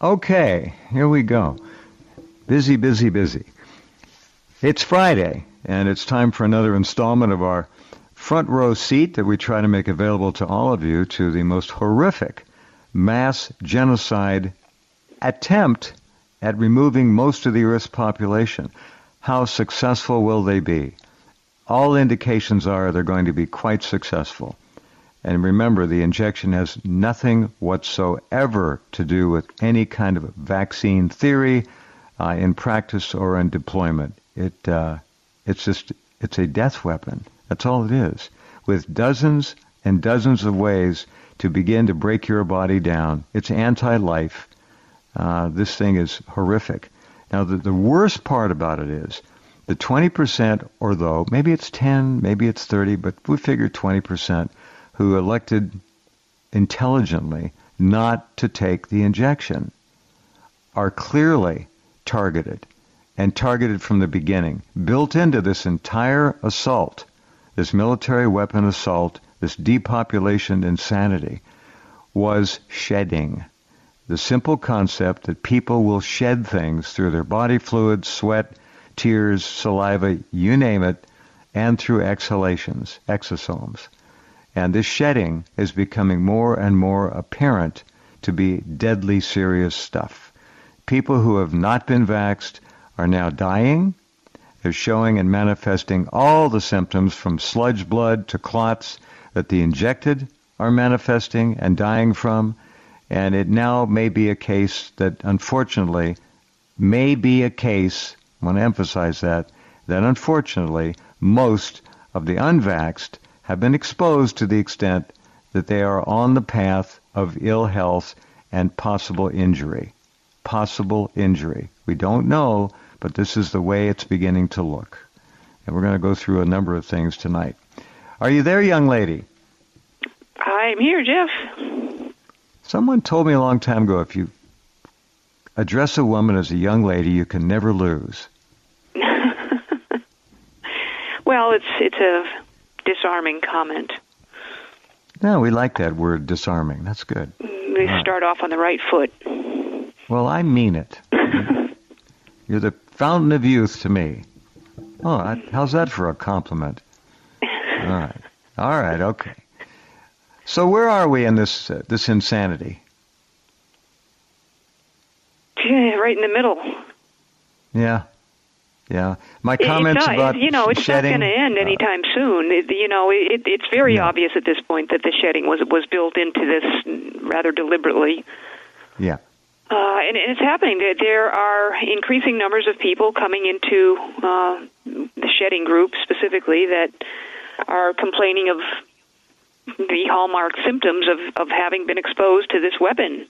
Okay, here we go. Busy, busy, busy. It's Friday, and it's time for another installment of our front row seat that we try to make available to all of you to the most horrific mass genocide attempt at removing most of the Earth's population. How successful will they be? All indications are they're going to be quite successful. And remember, the injection has nothing whatsoever to do with any kind of vaccine theory in practice or in deployment. It's a death weapon. That's all it is. With dozens and dozens of ways to begin to break your body down. It's anti-life. This thing is horrific. Now, the worst part about it is the 20% or though, maybe it's 10, maybe it's 30, but we figure 20%, who elected intelligently not to take the injection are clearly targeted, and targeted from the beginning. Built into this entire assault, this military weapon assault, this depopulation insanity, was shedding. The simple concept that people will shed things through their body fluids, sweat, tears, saliva, you name it, and through exhalations, exosomes. And this shedding is becoming more and more apparent to be deadly serious stuff. People who have not been vaxxed are now dying. They're showing and manifesting all the symptoms from sludge blood to clots that the injected are manifesting and dying from. And it now may be a case that, unfortunately, may be a case, I want to emphasize that unfortunately most of the unvaxxed have been exposed to the extent that they are on the path of ill health and possible injury. Possible injury. We don't know, but this is the way it's beginning to look. And we're going to go through a number of things tonight. Are you there, young lady? I'm here, Jeff. Someone told me a long time ago, if you address a woman as a young lady, you can never lose. Well, it's a disarming comment. No, we like that word, disarming. That's good. We start off on the right foot. Well, I mean it. You're the fountain of youth to me. Oh, how's that for a compliment? All right, okay. So where are we in this insanity? Right in the middle. Yeah. My comments about it's not shedding, going to end anytime soon. It's very obvious at this point that the shedding was built into this rather deliberately. Yeah. And it's happening. There are increasing numbers of people coming into the shedding group specifically that are complaining of the hallmark symptoms of having been exposed to this weapon.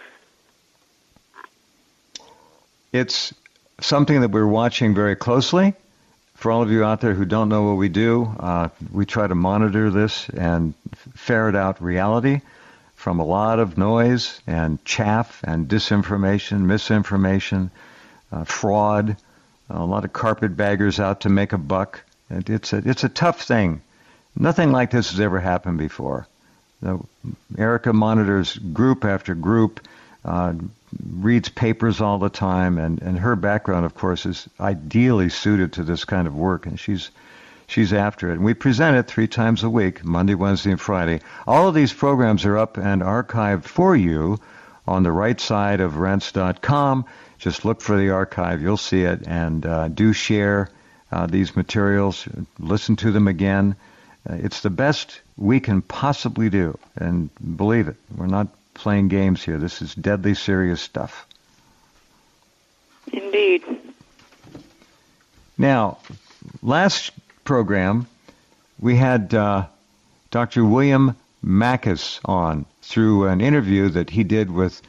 It's something that we're watching very closely. For all of you out there who don't know what we do, we try to monitor this and ferret out reality from a lot of noise and chaff and disinformation, misinformation, fraud, a lot of carpetbaggers out to make a buck. It's a tough thing. Nothing like this has ever happened before. Erica monitors group after group, reads papers all the time, and her background, of course, is ideally suited to this kind of work, and she's after it. And we present it 3 times a week, Monday, Wednesday, and Friday. All of these programs are up and archived for you on the right side of rense.com. Just look for the archive. You'll see it, and do share these materials. Listen to them again. It's the best we can possibly do, and believe it, we're not playing games here. This is deadly serious stuff. Indeed. Now, last program, we had Dr. William Makis on through an interview that he did with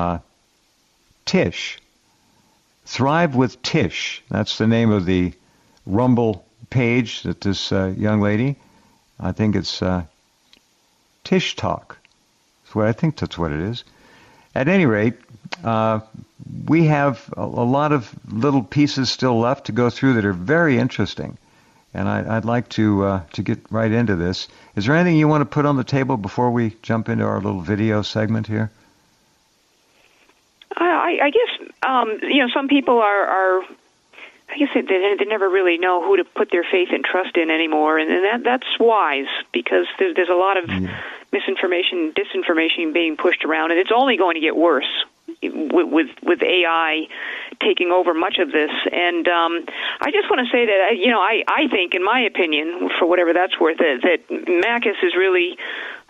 Tish. Thrive with Tish. That's the name of the Rumble page that this young lady, I think it's Tish Talk. I think that's what it is. At any rate, we have a lot of little pieces still left to go through that are very interesting. And I'd like to get right into this. Is there anything you want to put on the table before we jump into our little video segment here? I guess some people are I guess they never really know who to put their faith and trust in anymore, and that's wise, because there's a lot of misinformation, disinformation being pushed around, and it's only going to get worse with AI taking over much of this. And I just want to say that I think, in my opinion, for whatever that's worth, that Makis is really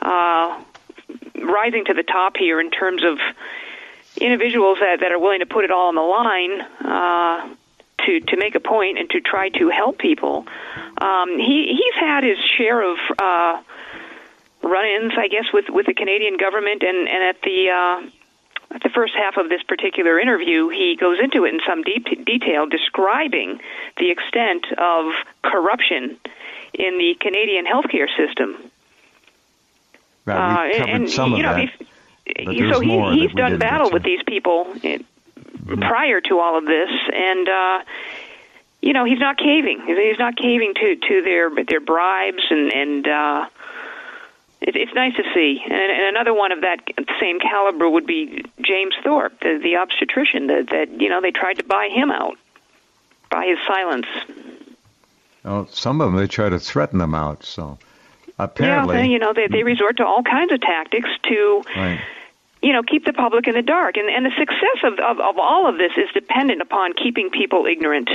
rising to the top here in terms of individuals that are willing to put it all on the line to make a point and to try to help people. He's had his share of run-ins, I guess, with the Canadian government, and at the first half of this particular interview, he goes into it in some detail, describing the extent of corruption in the Canadian healthcare system. Right, we covered some of that. So he's done battle with these people prior to all of this, and he's not caving. He's not caving to their bribes, and it's nice to see. And another one of that same caliber would be James Thorpe, the obstetrician. That they tried to buy him out by his silence. Oh, some of them they try to threaten them out. So apparently, they resort to all kinds of tactics to. Right. Keep the public in the dark. And the success of all of this is dependent upon keeping people ignorant.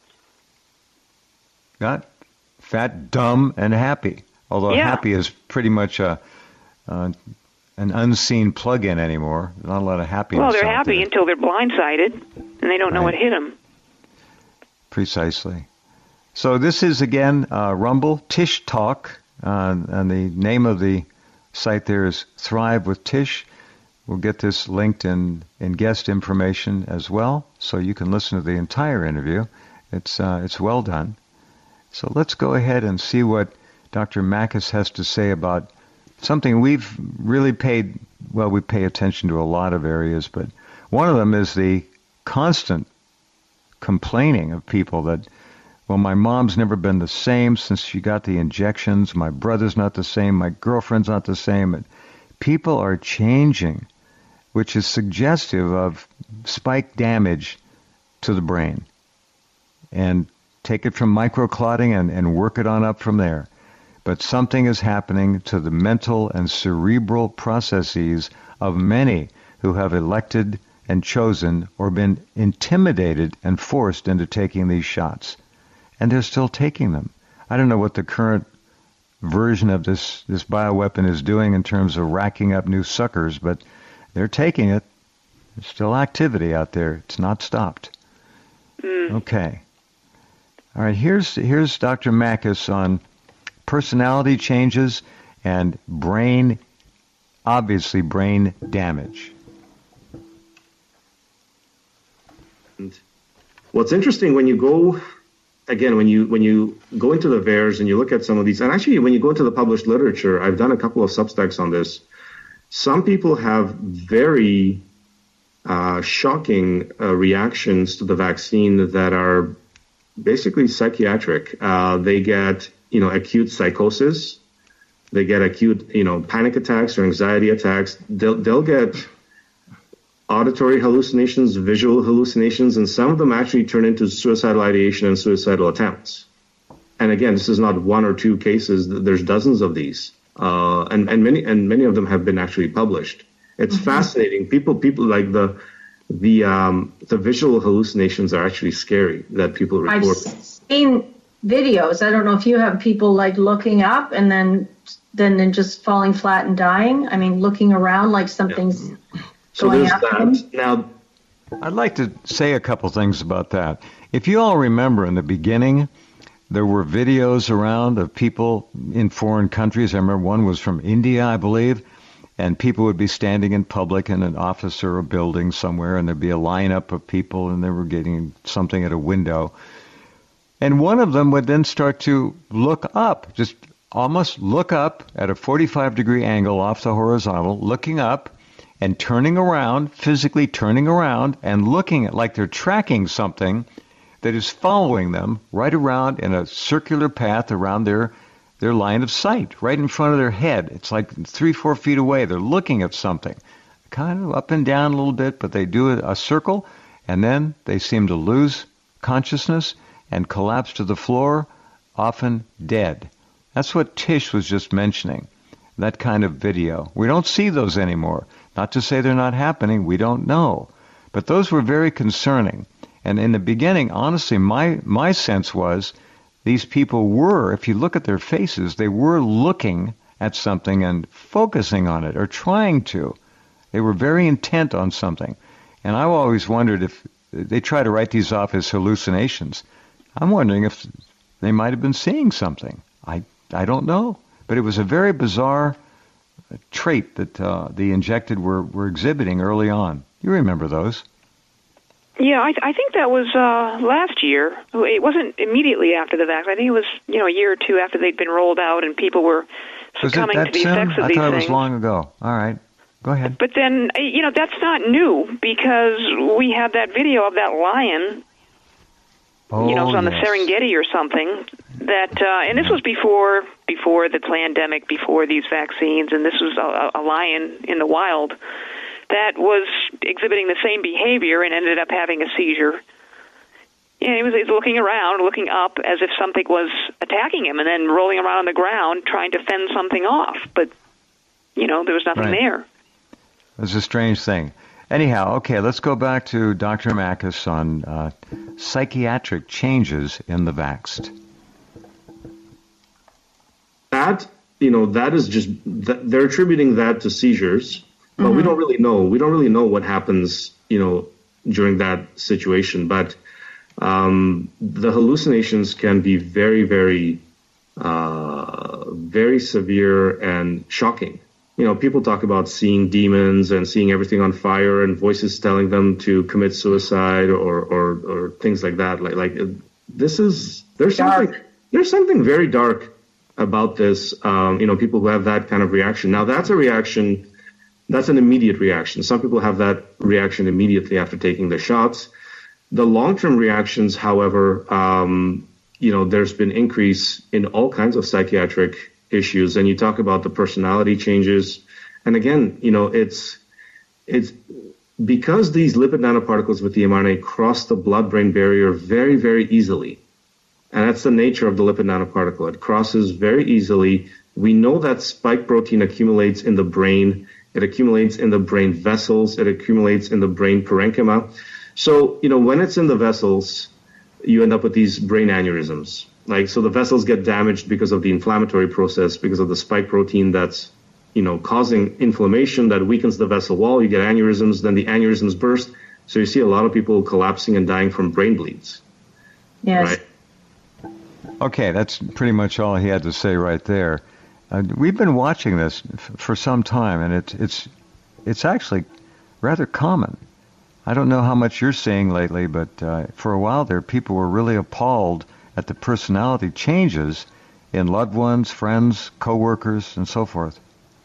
Not fat, dumb, and happy. Although happy is pretty much an unseen plug-in anymore. Not a lot of happiness. Well, they're happy until they're blindsided, and they don't know what hit them. Precisely. So this is, again, Rumble, Tish Talk, and the name of the site there is Thrive with Tish. We'll get this linked in guest information as well, so you can listen to the entire interview. It's well done. So let's go ahead and see what Dr. Makis has to say about something we've really we pay attention to a lot of areas, but one of them is the constant complaining of people that, well, my mom's never been the same since she got the injections, my brother's not the same, my girlfriend's not the same, and people are changing, which is suggestive of spike damage to the brain. And take it from microclotting and work it on up from there. But something is happening to the mental and cerebral processes of many who have elected and chosen or been intimidated and forced into taking these shots. And they're still taking them. I don't know what the current version of this bioweapon is doing in terms of racking up new suckers, but they're taking it. There's still activity out there. It's not stopped. Okay. All right, here's Dr. Makis on personality changes and brain damage. What's interesting when you go, again, when you go into the VAERS and you look at some of these, and actually when you go into the published literature, I've done a couple of substacks on this. Some people have very shocking reactions to the vaccine that are basically psychiatric. They get, acute psychosis. They get acute, panic attacks or anxiety attacks. They'll get auditory hallucinations, visual hallucinations, and some of them actually turn into suicidal ideation and suicidal attempts. And again, this is not one or two cases. There's dozens of these. And many of them have been actually published. It's fascinating. People like the visual hallucinations are actually scary that people report. I've seen videos. I don't know if you have people like looking up and then just falling flat and dying. I mean, looking around like something's going after them. Now, I'd like to say a couple things about that. If you all remember in the beginning, there were videos around of people in foreign countries. I remember one was from India, I believe, and people would be standing in public in an office or a building somewhere, and there'd be a lineup of people, and they were getting something at a window. And one of them would then start to look up, just almost look up at a 45-degree angle off the horizontal, looking up and turning around, physically turning around and looking at like they're tracking something that is following them right around in a circular path around their line of sight, right in front of their head. It's like 3-4 feet away. They're looking at something, kind of up and down a little bit, but they do a circle, and then they seem to lose consciousness and collapse to the floor, often dead. That's what Tish was just mentioning, that kind of video. We don't see those anymore. Not to say they're not happening, we don't know. But those were very concerning. And in the beginning, honestly, my sense was these people were, if you look at their faces, they were looking at something and focusing on it or trying to. They were very intent on something. And I've always wondered if they try to write these off as hallucinations. I'm wondering if they might have been seeing something. I don't know. But it was a very bizarre trait that the injected were exhibiting early on. You remember those? Yeah, I think that was last year. It wasn't immediately after the vaccine. I think it was a year or two after they'd been rolled out and people were succumbing to the effects of these things. I thought it was long ago. All right. Go ahead. But then, that's not new because we had that video of that lion, it was on the Serengeti or something, that, and this was before the pandemic, before these vaccines, and this was a lion in the wild that was exhibiting the same behavior and ended up having a seizure. Yeah, he was looking around, looking up as if something was attacking him, and then rolling around on the ground trying to fend something off. But, there was nothing there. It was a strange thing. Anyhow, okay, let's go back to Dr. Makis on psychiatric changes in the vaxxed. That is just, they're attributing that to seizures, but we don't really know. We don't really know what happens, during that situation. But the hallucinations can be very, very, very severe and shocking. People talk about seeing demons and seeing everything on fire and voices telling them to commit suicide or things like that. There's something very dark about this. People who have that kind of reaction. Now that's a reaction. That's an immediate reaction. Some people have that reaction immediately after taking the shots. The long-term reactions, however, there's been increase in all kinds of psychiatric issues. And you talk about the personality changes. And again, it's because these lipid nanoparticles with the mRNA cross the blood-brain barrier very, very easily. And that's the nature of the lipid nanoparticle. It crosses very easily. We know that spike protein accumulates in the brain. It accumulates in the brain vessels. It accumulates in the brain parenchyma. So, when it's in the vessels, you end up with these brain aneurysms. So the vessels get damaged because of the inflammatory process, because of the spike protein that's, causing inflammation that weakens the vessel wall. You get aneurysms, then the aneurysms burst. So you see a lot of people collapsing and dying from brain bleeds. Yes. Right? Okay, that's pretty much all he had to say right there. We've been watching this for some time, and it's actually rather common. I don't know how much you're seeing lately, but for a while there, people were really appalled at the personality changes in loved ones, friends, coworkers, and so forth.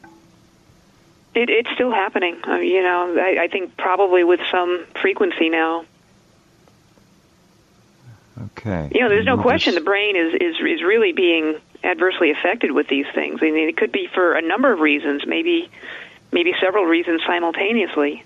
It's still happening. I think probably with some frequency now. Okay. There's no question the brain is really being adversely affected with these things. I mean, it could be for a number of reasons, maybe several reasons simultaneously.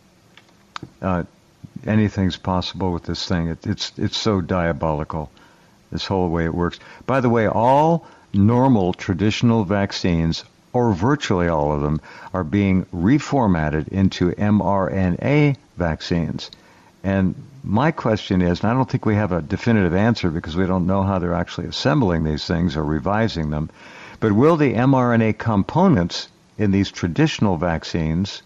Anything's possible with this thing. It's so diabolical, this whole way it works. By the way, all normal traditional vaccines, or virtually all of them, are being reformatted into mRNA vaccines. And my question is, and I don't think we have a definitive answer because we don't know how they're actually assembling these things or revising them, but will the mRNA components in these traditional vaccines,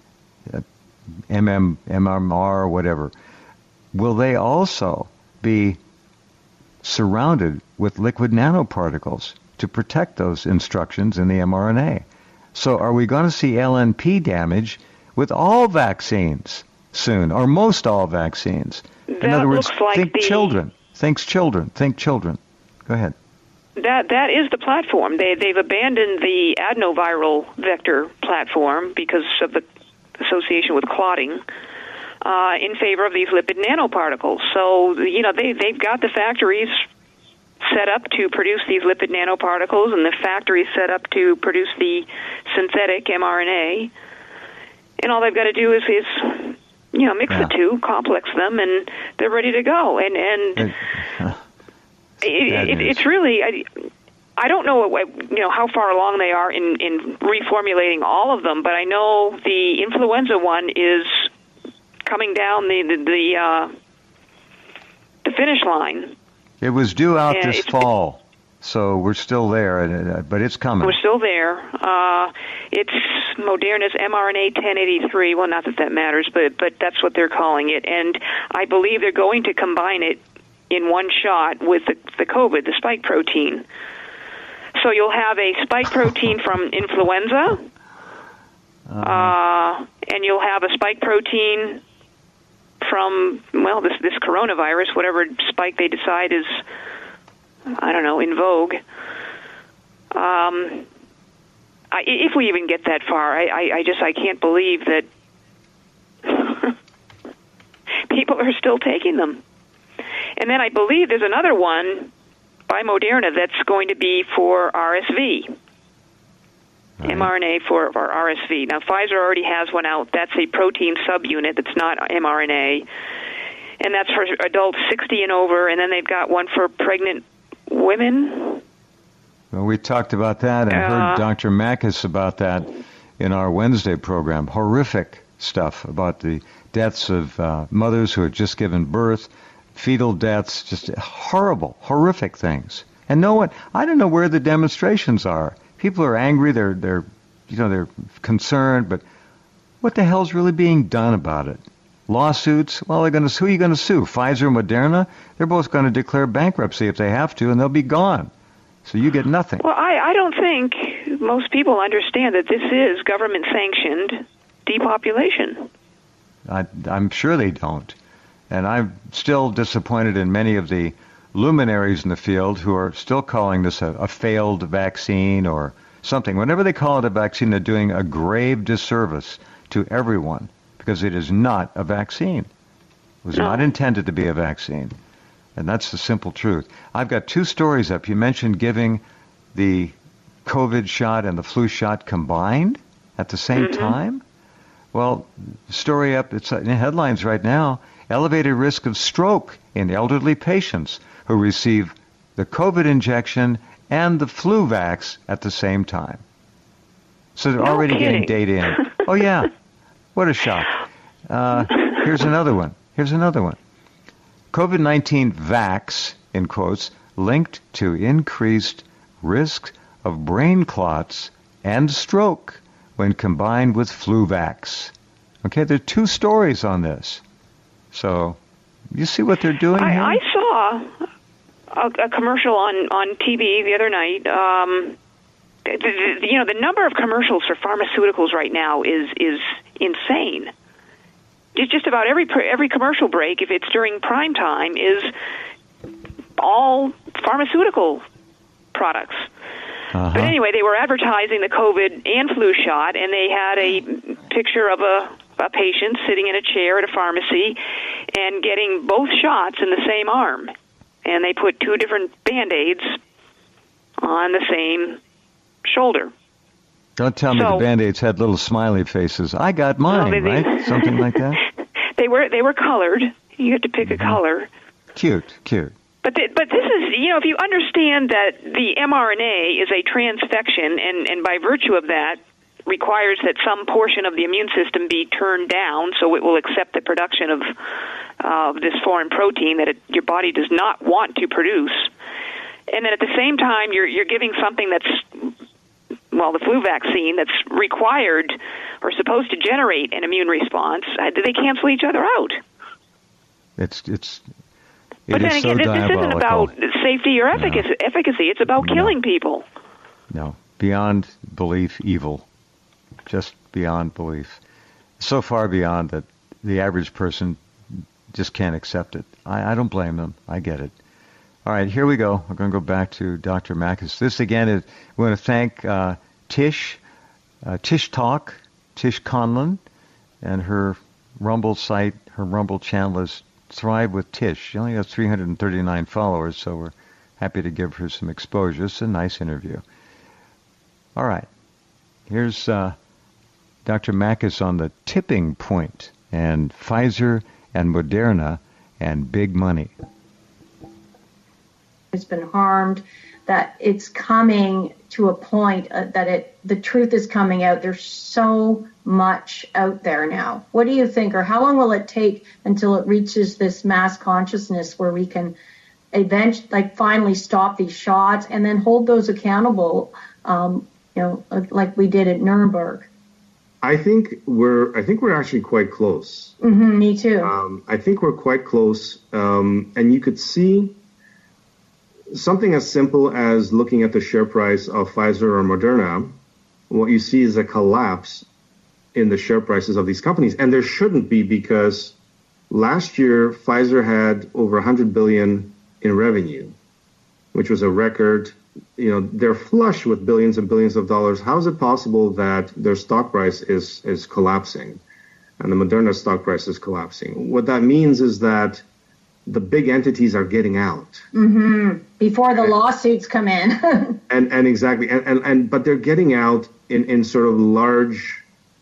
MMR, whatever, will they also be surrounded with lipid nanoparticles to protect those instructions in the mRNA? So are we going to see LNP damage with all vaccines soon, or most all vaccines? In other words, think children. Think children. Go ahead. That is the platform. They've abandoned the adenoviral vector platform because of the association with clotting in favor of these lipid nanoparticles. So, they've got the factories set up to produce these lipid nanoparticles and the factories set up to produce the synthetic mRNA. And all they've got to do is mix the two, complex them, and they're ready to go. And it's really, I don't know how far along they are in reformulating all of them, but I know the influenza one is coming down the finish line. It was due out this fall, so we're still there, but it's coming. We're still there. It's Moderna's mRNA 1083. Well, not that matters, but that's what they're calling it. And I believe they're going to combine it in one shot with the COVID, the spike protein. So you'll have a spike protein from influenza, and you'll have a spike protein from, this coronavirus, whatever spike they decide is, in vogue. If we even get that far, I can't believe that people are still taking them. And then I believe there's another one by Moderna that's going to be for RSV. Right. mRNA for RSV. Now, Pfizer already has one out. That's a protein subunit that's not mRNA. And that's for adults 60 and over. And then they've got one for pregnant women. Well, we talked about that and heard Dr. Makis about that in our Wednesday program. Horrific stuff about the deaths of mothers who had just given birth, fetal deaths, just horrible, horrific things. And no one, I don't know where the demonstrations are. People are angry, they're concerned, but what the hell's really being done about it? Lawsuits? Well, who are you going to sue? Pfizer and Moderna? They're both going to declare bankruptcy if they have to, and they'll be gone. So you get nothing. Well, I don't think most people understand that this is government-sanctioned depopulation. I'm sure they don't. And I'm still disappointed in many of the luminaries in the field who are still calling this a failed vaccine or something. Whenever they call it a vaccine, they're doing a grave disservice to everyone because it is not a vaccine. It was not intended to be a vaccine. And that's the simple truth. I've got two stories up. You mentioned giving the COVID shot and the flu shot combined at the same time. Well, story up, it's in headlines right now, elevated risk of stroke in elderly patients who receive the COVID injection and the flu vax at the same time. So they're already getting data in. Oh, yeah. What a shock. Here's another one. COVID-19 vax, in quotes, linked to increased risk of brain clots and stroke when combined with flu vax. Okay, there are two stories on this. So you see what they're doing here? I saw a commercial on TV the other night. The number of commercials for pharmaceuticals right now is insane. Just about every commercial break, if it's during prime time, is all pharmaceutical products. But anyway, they were advertising the COVID and flu shot, and they had a picture of a patient sitting in a chair at a pharmacy and getting both shots in the same arm. And they put two different Band-Aids on the same shoulder. Don't tell me the Band-Aids had little smiley faces. I got mine, right? Something like that? They were colored. You had to pick a color. Cute. But this is, if you understand that the mRNA is a transfection, and by virtue of that, requires that some portion of the immune system be turned down so it will accept the production of this foreign protein that your body does not want to produce. And then at the same time, you're giving something that's, the flu vaccine that's required or supposed to generate an immune response. They cancel each other out. But then again, this isn't about safety or efficacy. It's about killing people. No, beyond belief, evil. Just beyond belief. So far beyond that the average person just can't accept it. I don't blame them. I get it. All right, here we go. We're going to go back to Dr. Makis. This, again, is we want to thank Tish Talk, Tish Conlon, and her Rumble site, her Rumble channel is Thrive with Tish. She only has 339 followers, so we're happy to give her some exposure. It's a nice interview. All right. Here's Dr. Mack is on the tipping point, and Pfizer and Moderna and big money. It's been harmed, that it's coming to a point that the truth is coming out. There's so much out there now. What do you think, or how long will it take until it reaches this mass consciousness where we can eventually, finally stop these shots and then hold those accountable, like we did at Nuremberg? I think we're actually quite close. Mm-hmm, me too. I think we're quite close, and you could see something as simple as looking at the share price of Pfizer or Moderna. What you see is a collapse in the share prices of these companies, and there shouldn't be, because last year Pfizer had over $100 billion in revenue, which was a record. They're flush with billions and billions of dollars. How is it possible that their stock price is collapsing and the Moderna stock price is collapsing? What that means is that the big entities are getting out. Mm-hmm. Before the lawsuits come in. and exactly. But they're getting out in sort of large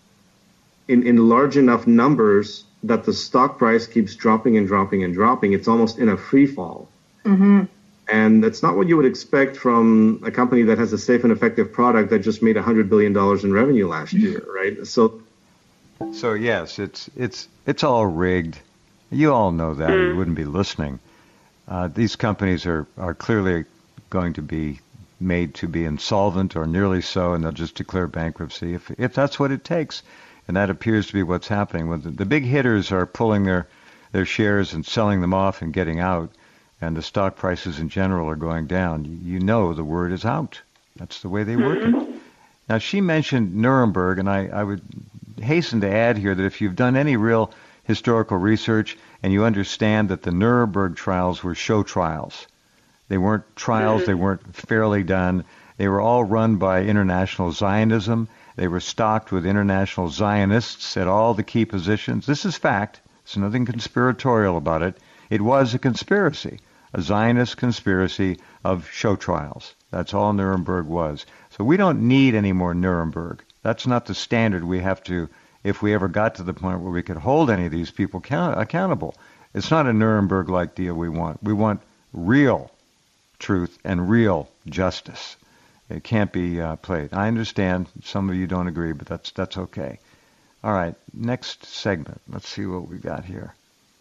enough numbers that the stock price keeps dropping and dropping and dropping. It's almost in a free fall. Mm-hmm. And that's not what you would expect from a company that has a safe and effective product that just made $100 billion in revenue last year, right? So yes, it's all rigged. You all know that. You wouldn't be listening. These companies are clearly going to be made to be insolvent or nearly so, and they'll just declare bankruptcy if that's what it takes. And that appears to be what's happening. When the big hitters are pulling their shares and selling them off and getting out, and the stock prices in general are going down, you know the word is out. That's the way they work it. Now, she mentioned Nuremberg, and I would hasten to add here that if you've done any real historical research and you understand that the Nuremberg trials were show trials. They weren't trials. They weren't fairly done. They were all run by international Zionism. They were stocked with international Zionists at all the key positions. This is fact. There's nothing conspiratorial about it. It was a conspiracy, a Zionist conspiracy of show trials. That's all Nuremberg was. So we don't need any more Nuremberg. That's not the standard we have to, if we ever got to the point where we could hold any of these people accountable. It's not a Nuremberg-like deal we want. We want real truth and real justice. It can't be played. I understand some of you don't agree, but that's okay. All right, next segment. Let's see what we got here.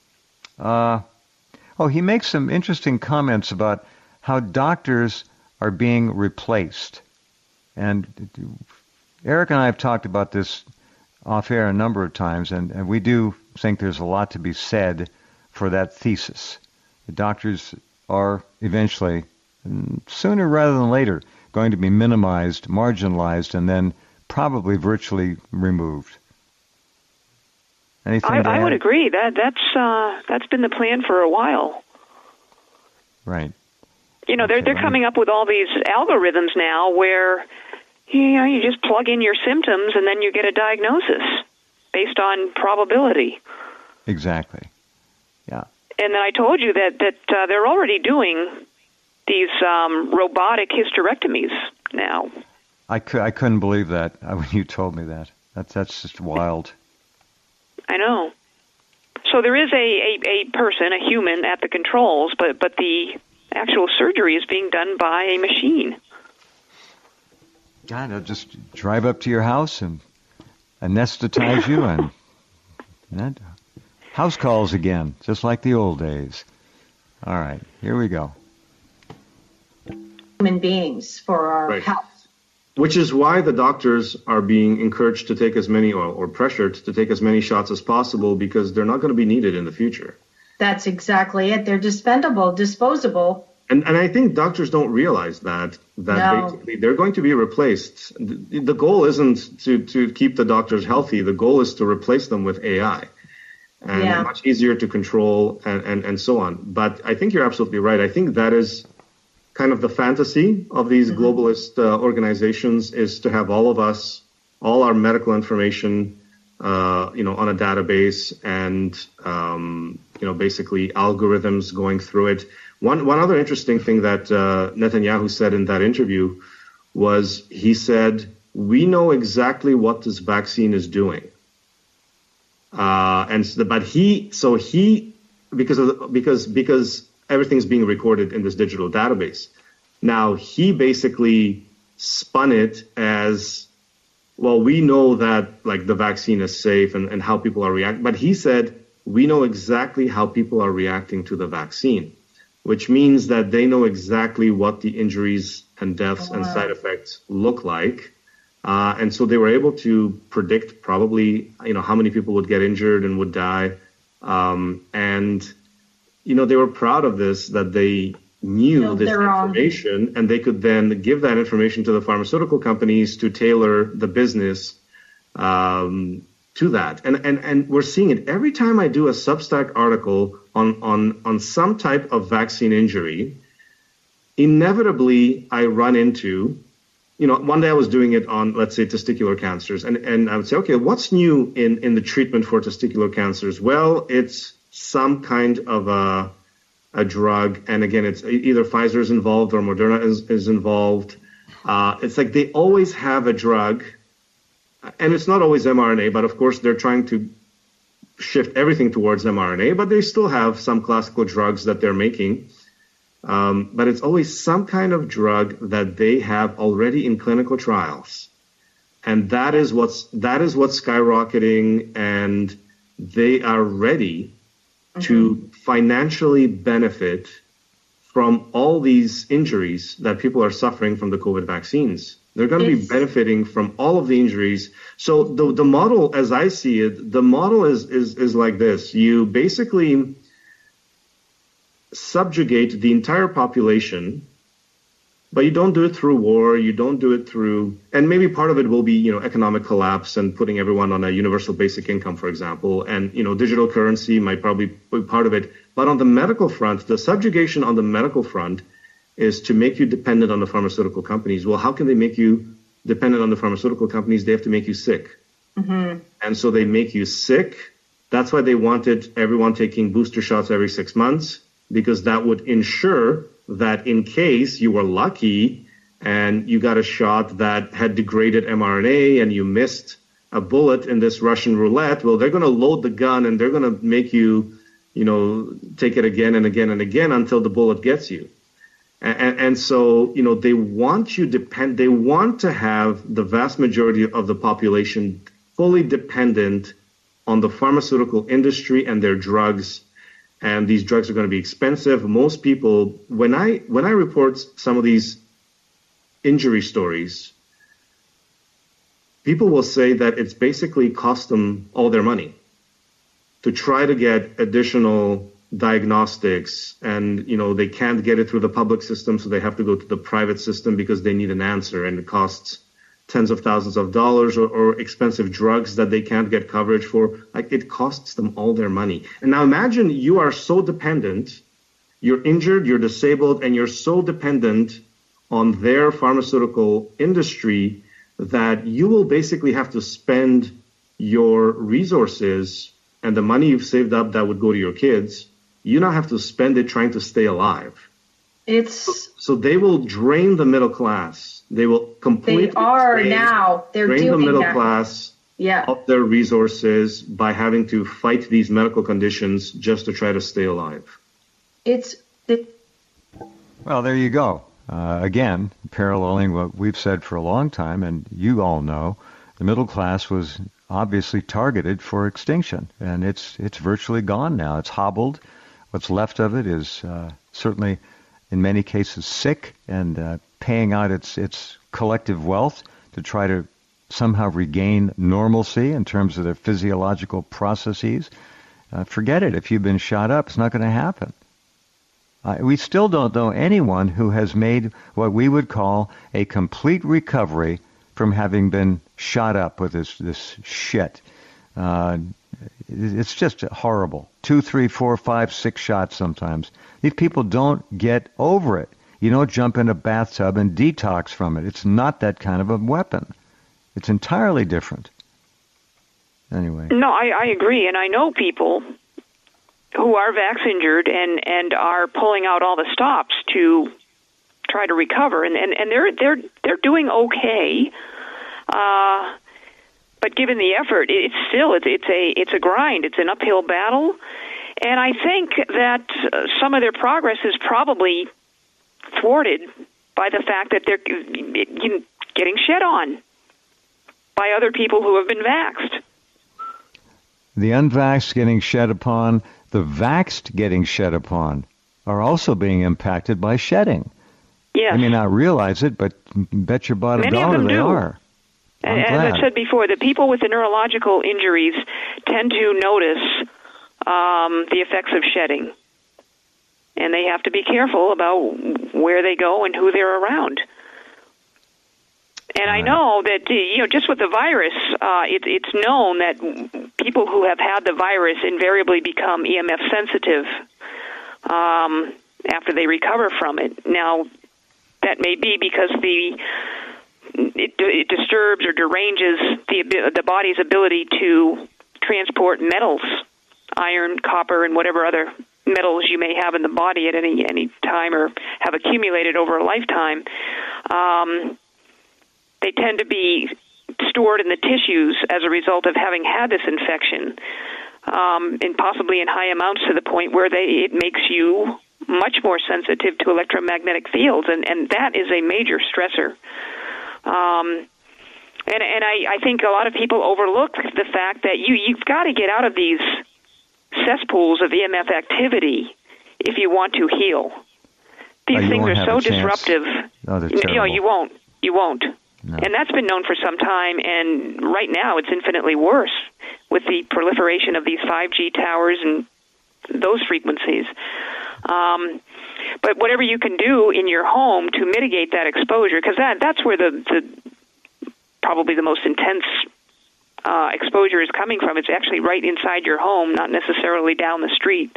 He makes some interesting comments about how doctors are being replaced. And Eric and I have talked about this off-air a number of times, and we do think there's a lot to be said for that thesis. The doctors are eventually, sooner rather than later, going to be minimized, marginalized, and then probably virtually removed. Anything to add? I would agree. That's been the plan for a while. Right. They're coming up with all these algorithms now where you just plug in your symptoms and then you get a diagnosis based on probability. Exactly. Yeah. And then I told you that they're already doing these robotic hysterectomies now. I couldn't believe that when you told me that. That's just wild. I know. So there is a person, a human, at the controls, but the actual surgery is being done by a machine. God, they'll just drive up to your house and anesthetize you and house calls again, just like the old days. All right, here we go. Human beings for our health. Which is why the doctors are being encouraged to take as many, or pressured to take as many shots as possible, because they're not going to be needed in the future. That's exactly it. They're disposable. And I think doctors don't realize that basically they're going to be replaced. The goal isn't to keep the doctors healthy. The goal is to replace them with AI. And much easier to control and so on. But I think you're absolutely right. I think that is kind of the fantasy of these globalist organizations, is to have all of us, all our medical information, on a database, and basically algorithms going through it. One other interesting thing that Netanyahu said in that interview was, he said we know exactly what this vaccine is doing. Because everything's being recorded in this digital database. Now he basically spun it as, well, we know that like the vaccine is safe and how people are reacting, but he said we know exactly how people are reacting to the vaccine, which means that they know exactly what the injuries and deaths and side effects look like. And so they were able to predict probably, how many people would get injured and would die. And they were proud of this, that they knew this information, and they could then give that information to the pharmaceutical companies to tailor the business to that. And we're seeing it every time I do a Substack article on some type of vaccine injury. Inevitably, I run into, one day I was doing it on, let's say, testicular cancers, and I would say, okay, what's new in the treatment for testicular cancers? Well, it's some kind of a drug, and again, it's either Pfizer is involved or Moderna is involved. It's like they always have a drug, and it's not always mRNA, but of course they're trying to shift everything towards mRNA, but they still have some classical drugs that they're making. But it's always some kind of drug that they have already in clinical trials, and that is what's skyrocketing, and they are ready to financially benefit from all these injuries that people are suffering from the COVID vaccines. They're going to be benefiting from all of the injuries. So the model, as I see it, the model is like this. You basically subjugate the entire population, but you don't do it through war. You don't do it through, and maybe part of it will be, economic collapse and putting everyone on a universal basic income, for example. And, digital currency might probably be part of it. But on the medical front, the subjugation on the medical front is to make you dependent on the pharmaceutical companies. Well, how can they make you dependent on the pharmaceutical companies? They have to make you sick. Mm-hmm. And so they make you sick. That's why they wanted everyone taking booster shots every 6 months, because that would ensure that in case you were lucky and you got a shot that had degraded mRNA and you missed a bullet in this Russian roulette, well, they're going to load the gun and they're going to make you, take it again and again and again until the bullet gets you. And so, they want they want to have the vast majority of the population fully dependent on the pharmaceutical industry and their drugs. And these drugs are going to be expensive. Most people, when I report some of these injury stories, people will say that it's basically cost them all their money to try to get additional diagnostics, and they can't get it through the public system, so they have to go to the private system because they need an answer, and it costs tens of thousands of dollars, or expensive drugs that they can't get coverage for. Like, it costs them all their money. And now imagine you are so dependent, you're injured, you're disabled, and you're so dependent on their pharmaceutical industry that you will basically have to spend your resources and the money you've saved up that would go to your kids. You now have to spend it trying to stay alive. So they will drain the middle class. They will completely drain the middle class of their resources by having to fight these medical conditions just to try to stay alive. Well, there you go. Again, paralleling what we've said for a long time, and you all know, the middle class was obviously targeted for extinction, and it's virtually gone now. It's hobbled. What's left of it is certainly, in many cases, sick and paying out its collective wealth to try to somehow regain normalcy in terms of their physiological processes. Forget it. If you've been shot up, it's not going to happen. We still don't know anyone who has made what we would call a complete recovery from having been shot up with this shit. It's just horrible. 2, 3, 4, 5, 6 shots sometimes. These people don't get over it. You don't jump in a bathtub and detox from it. It's not that kind of a weapon. It's entirely different. Anyway. No, I agree. And I know people who are vax injured and are pulling out all the stops to try to recover. And they're doing okay. But given the effort, it's a grind. It's an uphill battle, and I think that some of their progress is probably thwarted by the fact that they're getting shed on by other people who have been vaxxed. The unvaxxed getting shed upon, the vaxxed getting shed upon, are also being impacted by shedding. Yes. I may not realize it, but bet your bottom dollar they are. As I've said before, the people with the neurological injuries tend to notice the effects of shedding. And they have to be careful about where they go and who they're around. And I know that, just with the virus, it's known that people who have had the virus invariably become EMF sensitive after they recover from it. Now, that may be because it disturbs or deranges the body's ability to transport metals, iron, copper, and whatever other metals you may have in the body at any time or have accumulated over a lifetime. They tend to be stored in the tissues as a result of having had this infection, and possibly in high amounts to the point where it makes you much more sensitive to electromagnetic fields, and that is a major stressor. And I think a lot of people overlook the fact that you've got to get out of these cesspools of EMF activity if you want to heal. These things are so disruptive. Oh, they're terrible. You won't. No. And that's been known for some time, and right now it's infinitely worse with the proliferation of these 5G towers and those frequencies. But whatever you can do in your home to mitigate that exposure, because that's where the probably the most intense exposure is coming from. It's actually right inside your home, not necessarily down the street.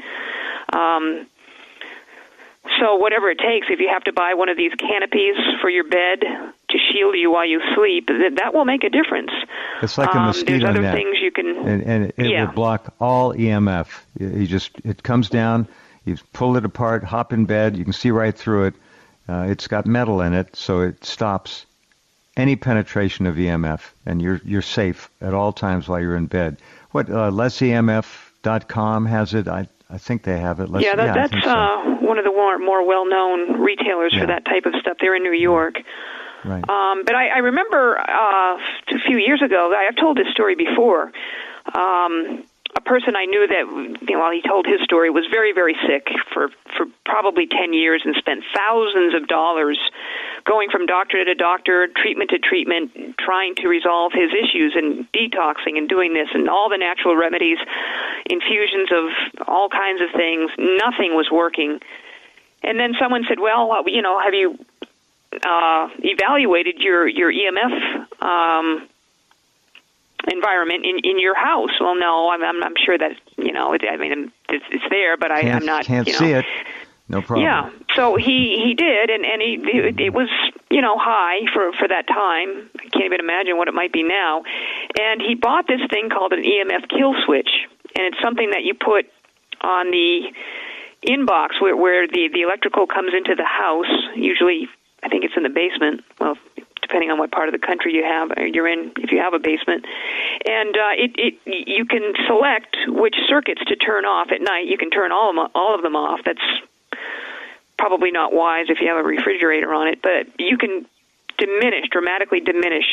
So whatever it takes, if you have to buy one of these canopies for your bed to shield you while you sleep, that will make a difference. It's like a mosquito There's other net. Things you can... And it will block all EMF. It comes down, you pull it apart, hop in bed, you can see right through it. It's got metal in it, so it stops any penetration of EMF, and you're safe at all times while you're in bed. What, LessEMF.com has it? I think they have it. That's one of the more well-known retailers for that type of stuff. They're in New York. Right. But I remember a few years ago, I've told this story before, a person I knew that, while he told his story, was very, very sick for probably 10 years and spent thousands of dollars going from doctor to doctor, treatment to treatment, trying to resolve his issues and detoxing and doing this and all the natural remedies, infusions of all kinds of things. Nothing was working. And then someone said, well, have you evaluated your EMF environment in your house? Well, no, I'm sure that, it's there, but I'm not. Can't see it. No problem. Yeah, so he did, and it was, high for that time. I can't even imagine what it might be now. And he bought this thing called an EMF kill switch, and it's something that you put on the inbox where the electrical comes into the house. Usually, I think it's in the basement. Well, depending on what part of the country you're in, if you have a basement. And you can select which circuits to turn off at night. You can turn all of them off. That's probably not wise if you have a refrigerator on it, but you can dramatically diminish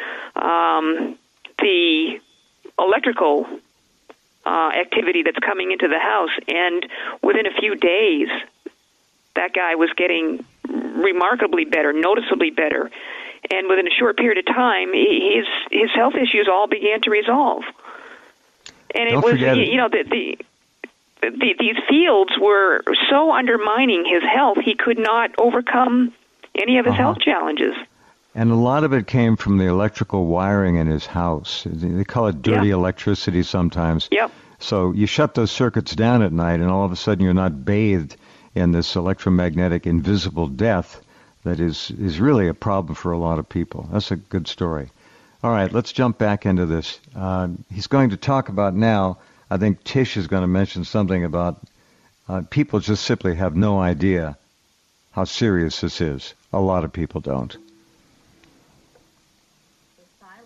the electrical activity that's coming into the house. And within a few days, that guy was getting remarkably better, noticeably better. And within a short period of time, his health issues all began to resolve. And these fields were so undermining his health, he could not overcome any of his health challenges. And a lot of it came from the electrical wiring in his house. They call it dirty electricity sometimes. Yep. So you shut those circuits down at night, and all of a sudden you're not bathed in this electromagnetic invisible death that is really a problem for a lot of people. That's a good story. All right, let's jump back into this. He's going to talk about now, I think Tish is going to mention something about people just simply have no idea how serious this is. A lot of people don't.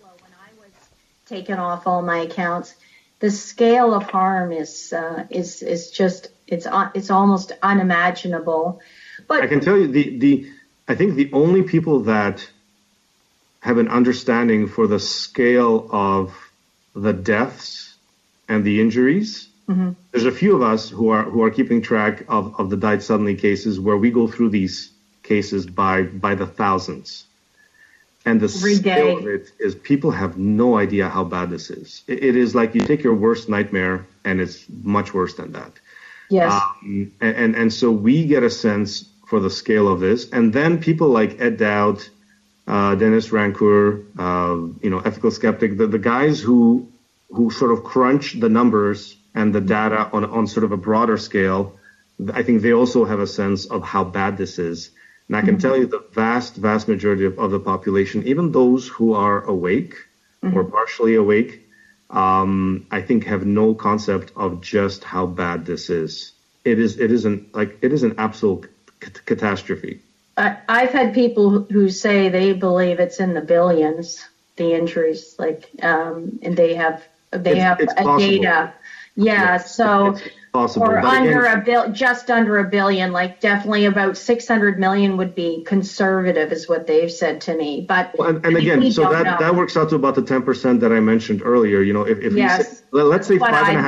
taken off all my accounts. The scale of harm is just it's almost unimaginable. But I can tell you I think the only people that have an understanding for the scale of the deaths and the injuries. Mm-hmm. There's a few of us who are keeping track of the died suddenly cases where we go through these cases by the thousands. And the scale of it is people have no idea how bad this is. It is like you take your worst nightmare and it's much worse than that. Yes. And so we get a sense for the scale of this. And then people like Ed Dowd, Dennis Rancour, Ethical Skeptic, the guys who sort of crunch the numbers and the data on sort of a broader scale, I think they also have a sense of how bad this is. And I can tell you the vast, vast majority of the population, even those who are awake or partially awake, I think have no concept of just how bad this is. It is an absolute catastrophe. I've had people who say they believe it's in the billions, the injuries, and they have data. Yeah, so it's possible. Or just under a billion, like definitely about 600 million would be conservative, is what they've said to me. But and again, so that works out to about the 10% that I mentioned earlier. If yes, let's say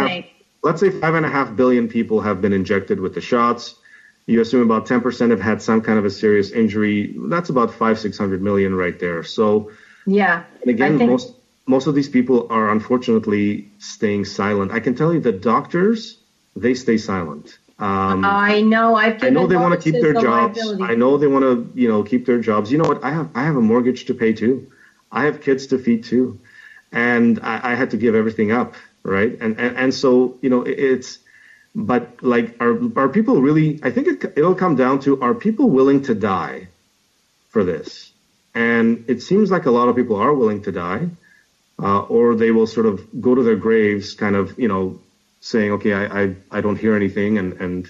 5.5 billion people have been injected with the shots. You assume about 10% have had some kind of a serious injury. That's about 500-600 million right there. So yeah, and again, most of these people are unfortunately staying silent. I can tell you the doctors, they stay silent. I know. I know they want to keep their jobs. I know they want to, keep their jobs. You know what? I have a mortgage to pay too. I have kids to feed too, and I had to give everything up, right? And so it's. But like, are people really? I think it'll come down to, are people willing to die for this? And it seems like a lot of people are willing to die. Or they will sort of go to their graves kind of, saying, okay, I don't hear anything and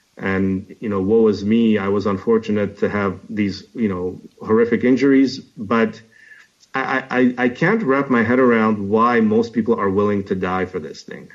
woe is me. I was unfortunate to have these, horrific injuries. But I can't wrap my head around why most people are willing to die for this thing.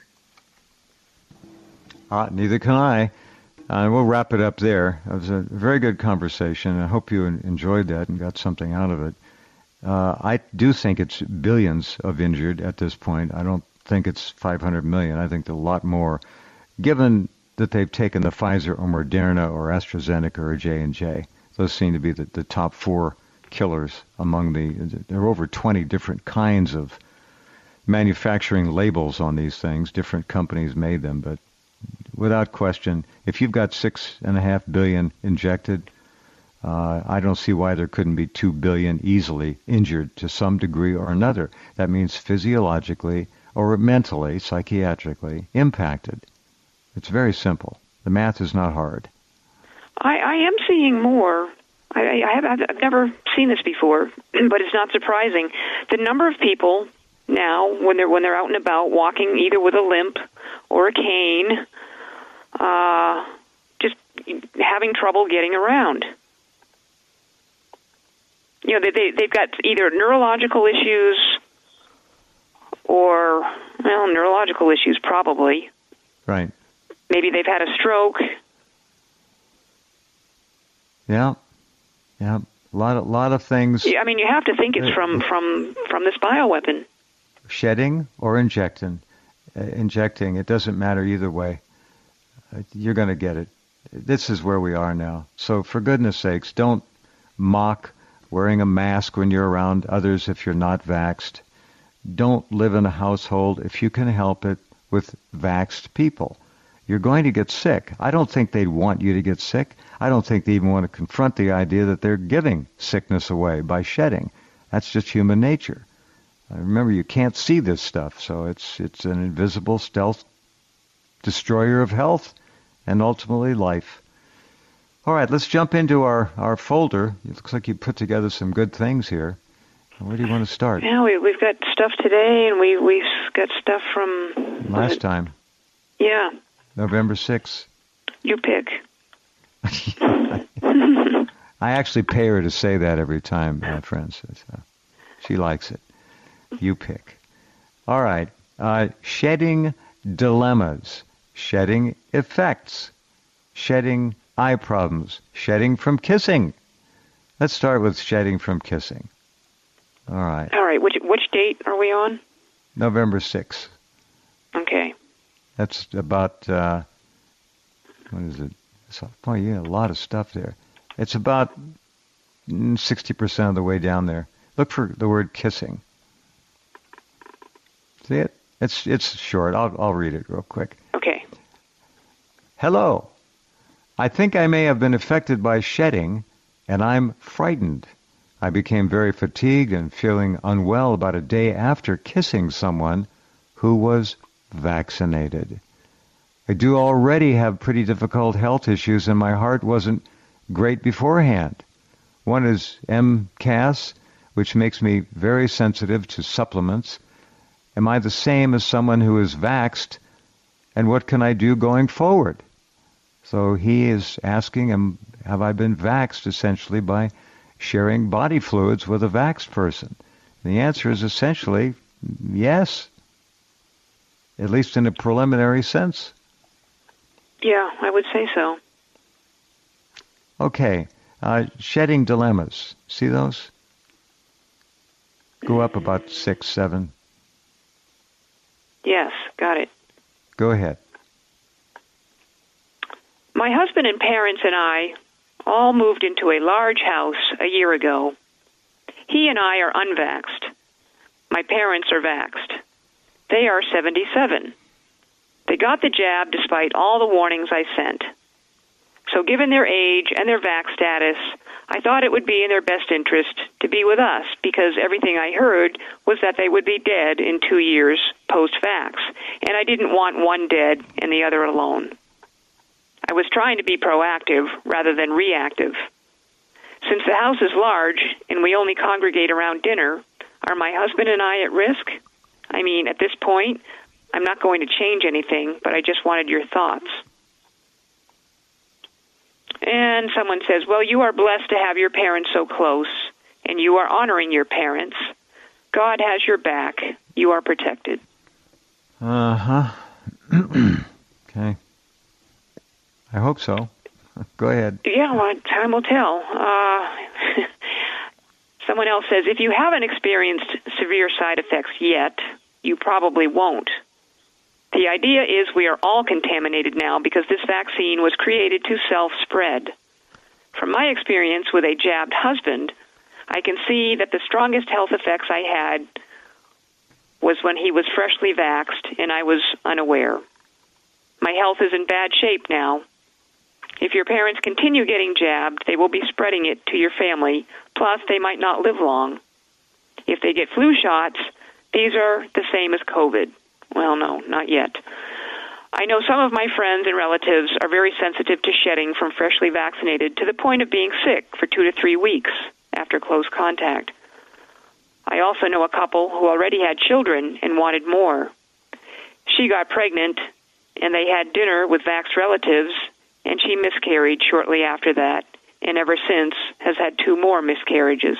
Neither can I. We'll wrap it up there. It was a very good conversation. I hope you enjoyed that and got something out of it. I do think it's billions of injured at this point. I don't think it's 500 million. I think a lot more, given that they've taken the Pfizer or Moderna or AstraZeneca or J&J. Those seem to be the top four killers among there are over 20 different kinds of manufacturing labels on these things. Different companies made them, but without question, if you've got 6.5 billion injected, I don't see why there couldn't be 2 billion easily injured to some degree or another. That means physiologically or mentally, psychiatrically impacted. It's very simple. The math is not hard. I am seeing more. I've never seen this before, but it's not surprising. The number of people now, when they're out and about, walking either with a limp or a cane, just having trouble getting around. They've got either neurological issues or, neurological issues probably. Right. Maybe they've had a stroke. Yeah. A lot of things. Yeah, you have to think it's from this bioweapon. Shedding or injecting, it doesn't matter either way. You're going to get it. This is where we are now. So for goodness sakes, don't mock wearing a mask when you're around others if you're not vaxxed. Don't live in a household, if you can help it, with vaxxed people. You're going to get sick. I don't think they'd want you to get sick. I don't think they even want to confront the idea that they're giving sickness away by shedding. That's just human nature. Remember, you can't see this stuff, so it's an invisible stealth destroyer of health and ultimately life. All right, let's jump into our folder. It looks like you put together some good things here. Where do you want to start? Yeah, we've got stuff today, and we've got stuff from last time. Yeah. November 6th. You pick. I actually pay her to say that every time, my friends. She likes it. You pick. All right. Shedding dilemmas, shedding effects, shedding eye problems, shedding from kissing. Let's start with shedding from kissing. All right. All right. Which date are we on? November 6th. Okay. That's about, what is it? Oh, yeah, a lot of stuff there. It's about 60% of the way down there. Look for the word kissing. See it? It's short. I'll read it real quick. Okay. Hello. I think I may have been affected by shedding, and I'm frightened. I became very fatigued and feeling unwell about a day after kissing someone who was vaccinated. I do already have pretty difficult health issues, and my heart wasn't great beforehand. One is MCAS, which makes me very sensitive to supplements. Am I the same as someone who is vaxxed, and what can I do going forward? So he is asking, have I been vaxxed, essentially, by sharing body fluids with a vaxxed person? And the answer is essentially yes, at least in a preliminary sense. Yeah, I would say so. Okay, shedding dilemmas. See those? Go up about 6, 7. Yes, got it. Go ahead. My husband and parents and I all moved into a large house a year ago. He and I are unvaxxed. My parents are vaxxed. They are 77. They got the jab despite all the warnings I sent. So given their age and their vax status, I thought it would be in their best interest to be with us because everything I heard was that they would be dead in 2 years post-vax, and I didn't want one dead and the other alone. I was trying to be proactive rather than reactive. Since the house is large and we only congregate around dinner, are my husband and I at risk? I mean, at this point, I'm not going to change anything, but I just wanted your thoughts. And someone says, well, you are blessed to have your parents so close, and you are honoring your parents. God has your back. You are protected. Uh-huh. Okay. I hope so. Go ahead. Yeah, well, time will tell. Someone else says, if you haven't experienced severe side effects yet, you probably won't. The idea is we are all contaminated now because this vaccine was created to self-spread. From my experience with a jabbed husband, I can see that the strongest health effects I had was when he was freshly vaxxed and I was unaware. My health is in bad shape now. If your parents continue getting jabbed, they will be spreading it to your family, plus they might not live long. If they get flu shots, these are the same as COVID. Well, no, not yet. I know some of my friends and relatives are very sensitive to shedding from freshly vaccinated to the point of being sick for 2 to 3 weeks after close contact. I also know a couple who already had children and wanted more. She got pregnant, and they had dinner with vaxxed relatives, and she miscarried shortly after that, and ever since has had 2 more miscarriages.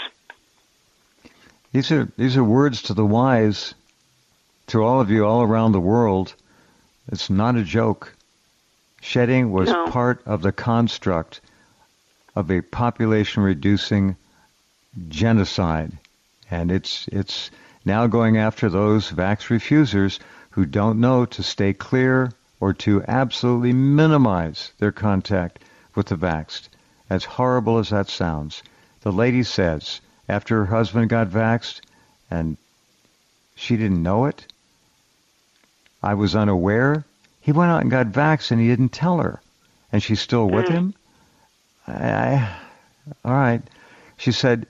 These are words to the wise, to all of you all around the world. It's not a joke. Shedding was part of the construct of a population-reducing genocide, and it's now going after those vax refusers who don't know to stay clear or to absolutely minimize their contact with the vaxxed. As horrible as that sounds, the lady says, after her husband got vaxxed, and she didn't know it, I was unaware. He went out and got vaxxed, and he didn't tell her. And she's still with him? All right. She said,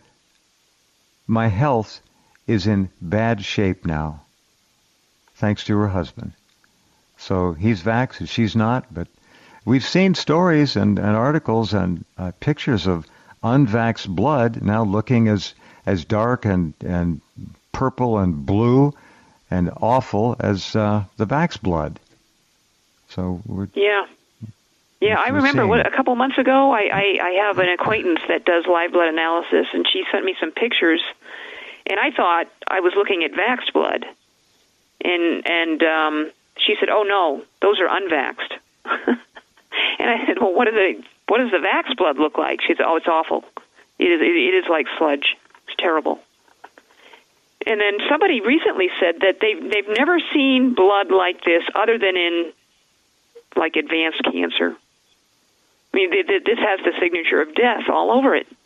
my health is in bad shape now, thanks to her husband. So he's vaxxed and she's not, but we've seen stories and articles and pictures of unvaxxed blood now looking as dark and purple and blue and awful as the vax blood. So Yeah, I remember a couple months ago, I have an acquaintance that does live blood analysis, and she sent me some pictures, and I thought I was looking at vaxxed blood. And she said, "Oh no, those are unvaxxed." And I said, "Well, what does the vax blood look like?" She said, "Oh, it's awful. It is like sludge. It's terrible." And then somebody recently said that they've never seen blood like this other than in like advanced cancer. I mean, this has the signature of death all over it.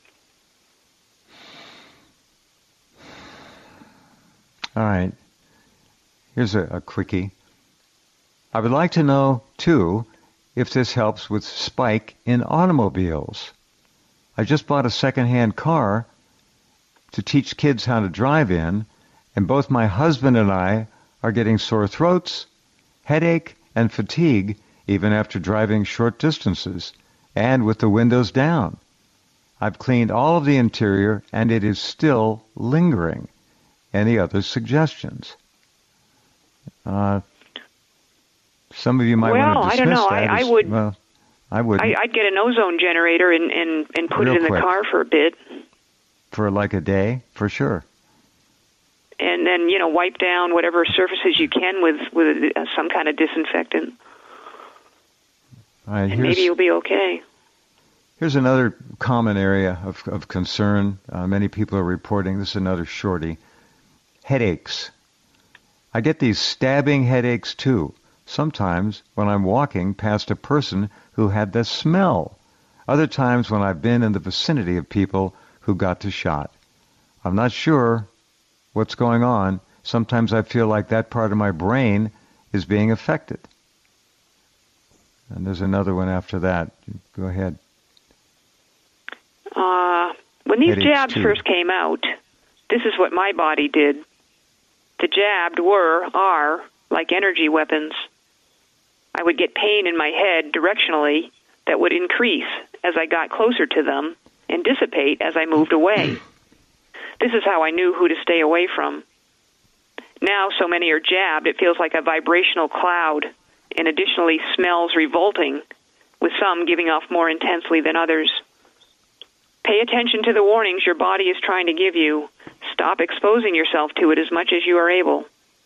All right. Here's a quickie. I would like to know, too, if this helps with spike in automobiles. I just bought a second-hand car to teach kids how to drive in, and both my husband and I are getting sore throats, headache, and fatigue even after driving short distances and with the windows down. I've cleaned all of the interior, and it is still lingering. Any other suggestions? Some of you might want to dismiss I don't know. that. I would. Well, I wouldn't. I'd get an ozone generator and put it in the car for a bit. For like a day, for sure. And then, wipe down whatever surfaces you can with some kind of disinfectant. All right, and maybe you'll be okay. Here's another common area of concern. Many people are reporting. This is another shorty. Headaches. I get these stabbing headaches too. Sometimes when I'm walking past a person who had the smell. Other times when I've been in the vicinity of people who got the shot. I'm not sure what's going on. Sometimes I feel like that part of my brain is being affected. And there's another one after that. Go ahead. When these jabs first came out, this is what my body did. The jabbed are like energy weapons. I would get pain in my head directionally that would increase as I got closer to them and dissipate as I moved away. This is how I knew who to stay away from. Now so many are jabbed, it feels like a vibrational cloud, and additionally smells revolting, with some giving off more intensely than others. Pay attention to the warnings your body is trying to give you. Stop exposing yourself to it as much as you are able.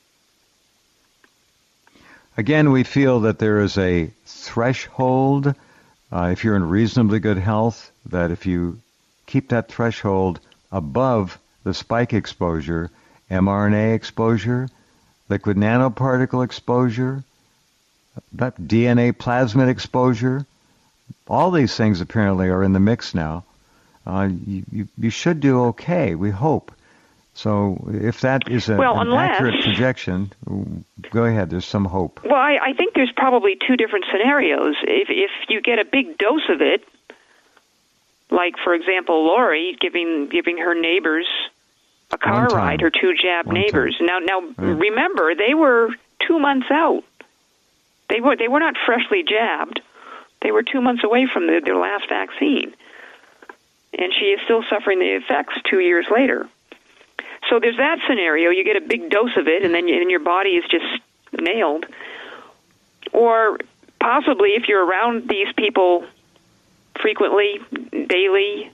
Again, we feel that there is a threshold, if you're in reasonably good health, that if you keep that threshold above the spike exposure, mRNA exposure, liquid nanoparticle exposure, that DNA plasmid exposure, all these things apparently are in the mix now. You should do okay, we hope. So if that is an accurate projection, go ahead, there's some hope. Well, I think there's probably two different scenarios. If you get a big dose of it, like, for example, Lori giving her neighbors a car ride, her two jabbed neighbors. Now, remember, they were 2 months out. They were not freshly jabbed. They were 2 months away from their last vaccine. And she is still suffering the effects 2 years later. So there's that scenario. You get a big dose of it, and then your body is just nailed. Or possibly if you're around these people frequently, daily,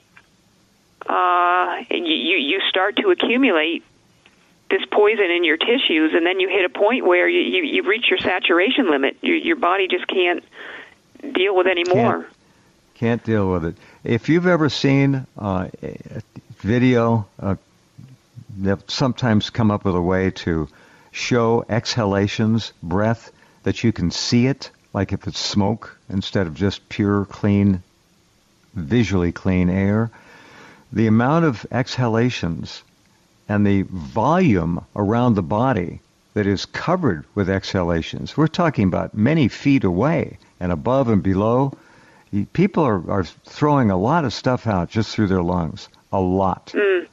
you start to accumulate this poison in your tissues, and then you hit a point where you reach your saturation limit. Your body just can't deal with any more. Can't deal with it. If you've ever seen a video, they'll sometimes come up with a way to show exhalations, breath, that you can see it, like if it's smoke instead of just pure, clean, visually clean air. The amount of exhalations and the volume around the body that is covered with exhalations, we're talking about many feet away and above and below. People are throwing a lot of stuff out just through their lungs. A lot.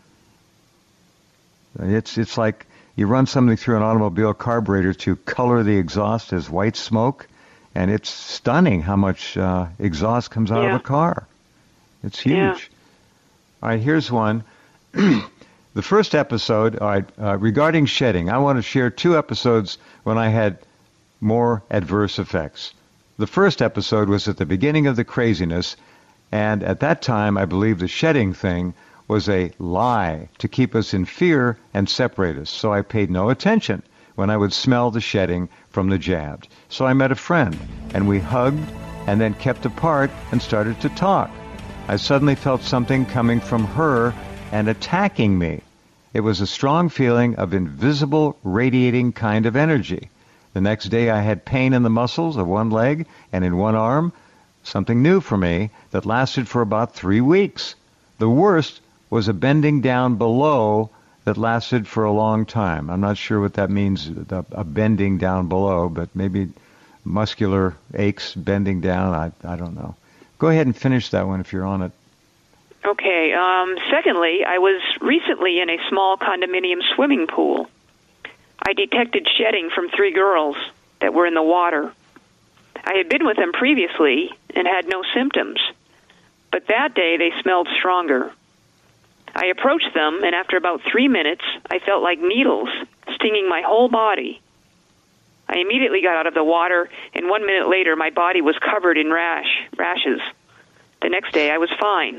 It's like you run something through an automobile carburetor to color the exhaust as white smoke, and it's stunning how much exhaust comes out of a car. It's huge. Yeah. All right, here's one. The first episode, regarding shedding, I want to share 2 episodes when I had more adverse effects. The first episode was at the beginning of the craziness, and at that time I believed the shedding thing was a lie to keep us in fear and separate us, so I paid no attention. when I would smell the shedding from the jabbed. So I met a friend, and we hugged and then kept apart and started to talk. I suddenly felt something coming from her and attacking me. It was a strong feeling of invisible, radiating kind of energy. The next day I had pain in the muscles of one leg and in one arm, something new for me that lasted for about 3 weeks. The worst was a bending down below that lasted for a long time. I'm not sure what that means, a bending down below, but maybe muscular aches bending down. I don't know. Go ahead and finish that one if you're on it. Okay. Secondly, I was recently in a small condominium swimming pool. I detected shedding from 3 girls that were in the water. I had been with them previously and had no symptoms, but that day they smelled stronger. I approached them, and after about 3 minutes, I felt like needles stinging my whole body. I immediately got out of the water, and 1 minute later, my body was covered in rashes. The next day, I was fine.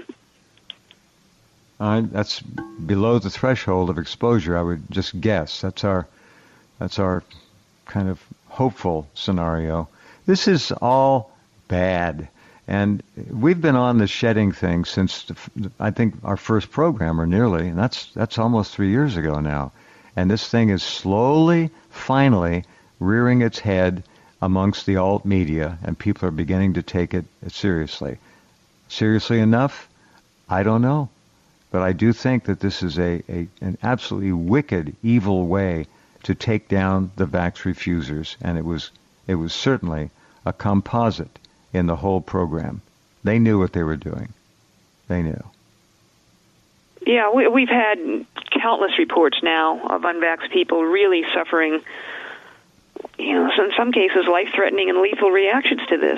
That's below the threshold of exposure, I would just guess. That's our kind of hopeful scenario. This is all bad. And we've been on the shedding thing since, I think, our first program, or nearly, and that's almost 3 years ago now. And this thing is slowly, finally, rearing its head amongst the alt media, and people are beginning to take it seriously. Seriously enough? I don't know. But I do think that this is an absolutely wicked, evil way to take down the vax refusers, and it was certainly a composite in the whole program. They knew what they were doing. They knew. Yeah, we've had countless reports now of unvaxxed people really suffering, in some cases, life-threatening and lethal reactions to this.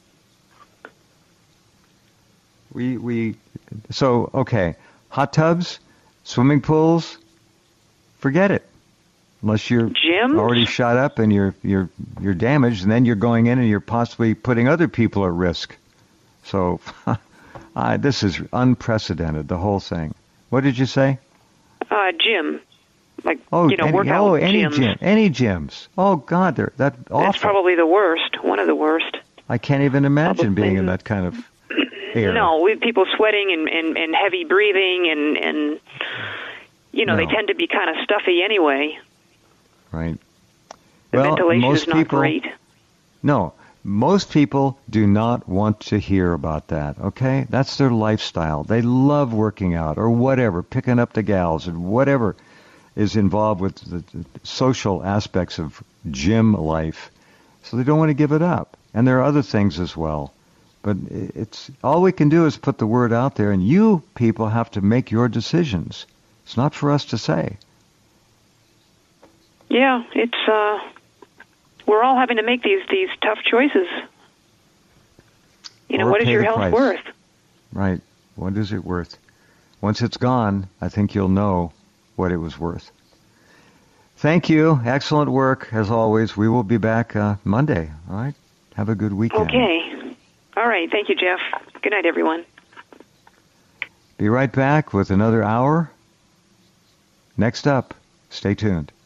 Okay, hot tubs, swimming pools, forget it. Unless you're Gyms? Already shot up and you're damaged, and then you're going in and you're possibly putting other people at risk. So this is unprecedented, the whole thing. What did you say? Gym. Like, any workout gyms. Any gyms. Oh, God, they're that awful. That's probably the worst, one of the worst. I can't even imagine being in that kind of air. No, with people sweating and heavy breathing and they tend to be kind of stuffy anyway. Right. The ventilation is not great. No, most people do not want to hear about that, okay? That's their lifestyle. They love working out or whatever, picking up the gals and whatever is involved with the social aspects of gym life. So they don't want to give it up. And there are other things as well. But it's all we can do is put the word out there, and you people have to make your decisions. It's not for us to say. Yeah, it's we're all having to make these tough choices. What is your health worth? Right. What is it worth? Once it's gone, I think you'll know what it was worth. Thank you. Excellent work, as always. We will be back Monday. All right? Have a good weekend. Okay. All right. Thank you, Jeff. Good night, everyone. Be right back with another hour. Next up, stay tuned.